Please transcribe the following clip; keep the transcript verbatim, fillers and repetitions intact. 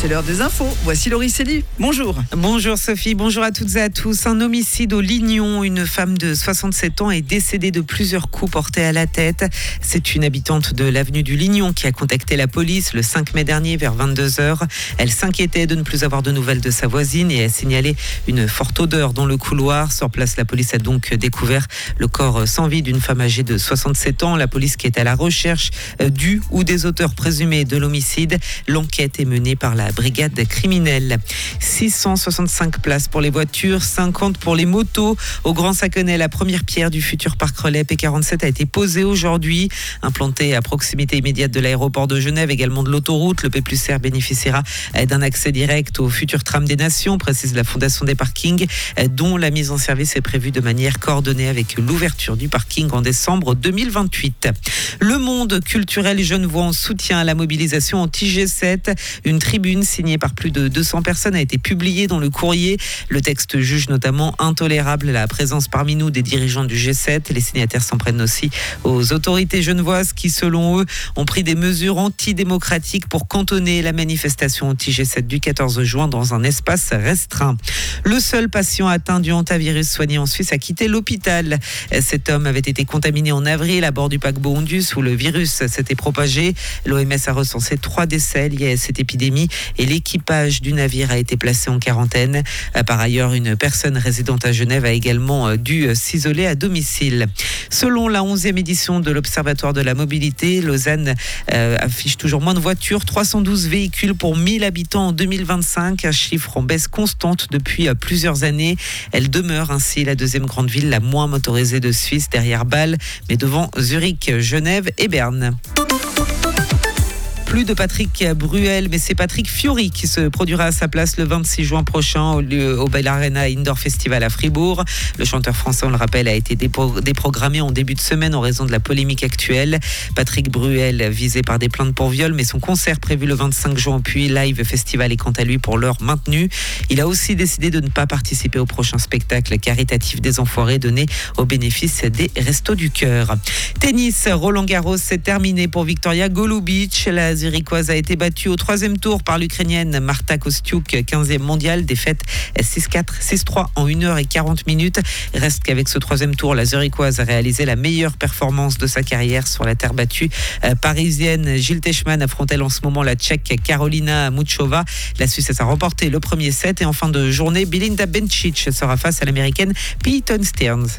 C'est l'heure des infos. Voici Laurie Célie. Bonjour. Bonjour Sophie, bonjour à toutes et à tous. Un homicide au Lignon. Une femme de soixante-sept ans est décédée de plusieurs coups portés à la tête. C'est une habitante de l'avenue du Lignon qui a contacté la police le cinq mai dernier vers vingt-deux heures. Elle s'inquiétait de ne plus avoir de nouvelles de sa voisine et a signalé une forte odeur dans le couloir. Sur place, la police a donc découvert le corps sans vie d'une femme âgée de soixante-sept ans. La police qui est à la recherche du ou des auteurs présumés de l'homicide. L'enquête est menée par la brigade criminelle. six cent soixante-cinq places pour les voitures, cinquante pour les motos. Au Grand Saconnet, la première pierre du futur parc relais P quarante-sept a été posée aujourd'hui. Implanté à proximité immédiate de l'aéroport de Genève, également de l'autoroute, le P plus R bénéficiera d'un accès direct au futur tram des Nations, précise la Fondation des parkings, dont la mise en service est prévue de manière coordonnée avec l'ouverture du parking en décembre deux mille vingt-huit. Le monde culturel genevois en soutien à la mobilisation anti-G sept. Une tribune signée par plus de deux cents personnes a été publiée dans le courrier. Le texte juge notamment intolérable la présence parmi nous des dirigeants du G sept. Les signataires s'en prennent aussi aux autorités genevoises qui, selon eux, ont pris des mesures antidémocratiques pour cantonner la manifestation anti-G sept du quatorze juin dans un espace restreint. Le seul patient atteint du hantavirus soigné en Suisse a quitté l'hôpital. Cet homme avait été contaminé en avril à bord du paquebot Ondus où le virus s'était propagé. L'O M S a recensé trois décès liés à cette épidémie et l'équipage du navire a été placé en quarantaine. Par ailleurs, une personne résidente à Genève a également dû s'isoler à domicile. Selon la onzième édition de l'Observatoire de la mobilité, Lausanne euh, affiche toujours moins de voitures, trois cent douze véhicules pour mille habitants en deux mille vingt-cinq, un chiffre en baisse constante depuis plusieurs années. Elle demeure ainsi la deuxième grande ville la moins motorisée de Suisse, derrière Bâle, mais devant Zurich, Genève et Berne. Plus de Patrick Bruel, mais c'est Patrick Fiori qui se produira à sa place le vingt-six juin prochain au, lieu, au Bell Arena Indoor Festival à Fribourg. Le chanteur français, on le rappelle, a été dépro- déprogrammé en début de semaine en raison de la polémique actuelle. Patrick Bruel visé par des plaintes pour viol, mais son concert prévu le vingt-cinq juin au Puy Live Festival est quant à lui pour l'heure maintenu. Il a aussi décidé de ne pas participer au prochain spectacle caritatif des Enfoirés donné au bénéfice des Restos du Cœur. Tennis, Roland Garros, c'est terminé pour Victoria Golubic. La Zurichoise a été battue au troisième tour par l'Ukrainienne Marta Kostyuk, quinzième mondiale, défaite six quatre, six trois en une heure et quarante minutes. Reste qu'avec ce troisième tour, la Zurichoise a réalisé la meilleure performance de sa carrière sur la terre battue euh, parisienne. Gilles Techman affronte en ce moment la Tchèque Karolina Muchova. La Suisse a remporté le premier set et en fin de journée, Belinda Bencic sera face à l'Américaine Peyton Stearns.